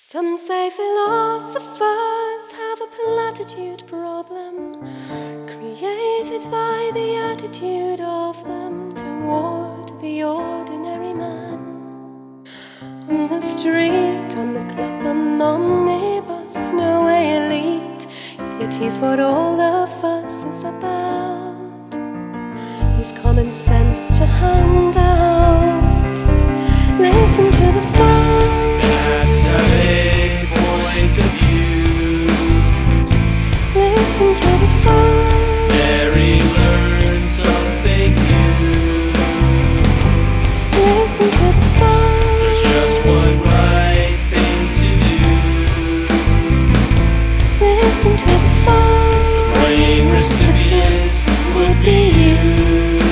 Some say philosophers have a platitude problem, created by the attitude of them toward the ordinary man. On the street, on the Clapham omnibus, no way elite, yet he's what all the fuss is about. He's common sense to hand out. Listen to the phone. That's a point of view. Listen to the phone. Mary learns something new. Listen to the phone. There's just one right thing to do. Listen to the phone. The brain recipient would be you.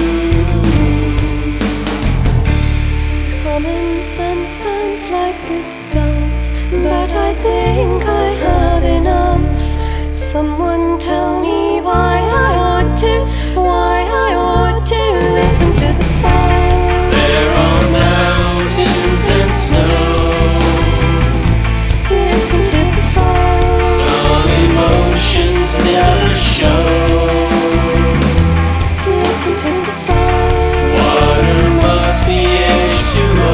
Common sense sounds like good stuff, but I think I have enough. Someone tell me why I ought to listen to the phone. There are mountains and snow. Listen to the phone. Some emotions never show. Listen to the phone. Water must be H2O.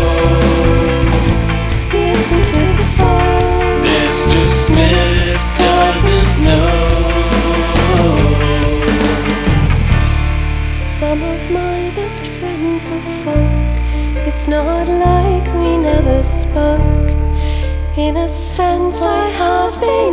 Listen to the phone. Mr. Smith doesn't know. Some of my best friends are folk. It's not like we never spoke. In a sense, I have been